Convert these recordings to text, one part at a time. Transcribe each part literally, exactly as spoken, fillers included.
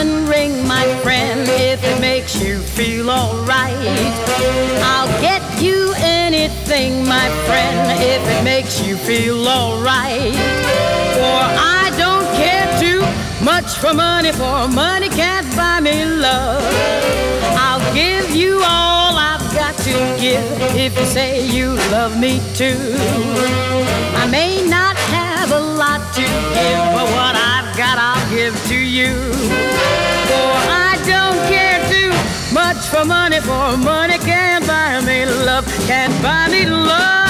diamond ring, my friend, if it makes you feel alright. I'll get you anything, my friend, if it makes you feel alright. For I don't care too much for money, for money can't buy me love. I'll give you all I've got to give if you say you love me too. I may not have a lot to give, but what I've got I'll give to you. For I don't care too much for money, for money can't buy me love, can't buy me love.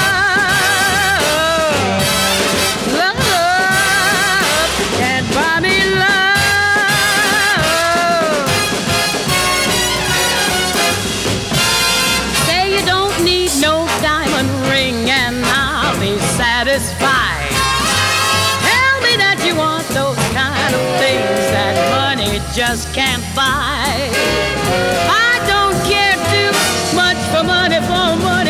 Love can't buy me love. Say you don't need no diamond ring and I'll be satisfied. Tell me that you want those kind of things that money just can't buy. I don't care too much for money, for money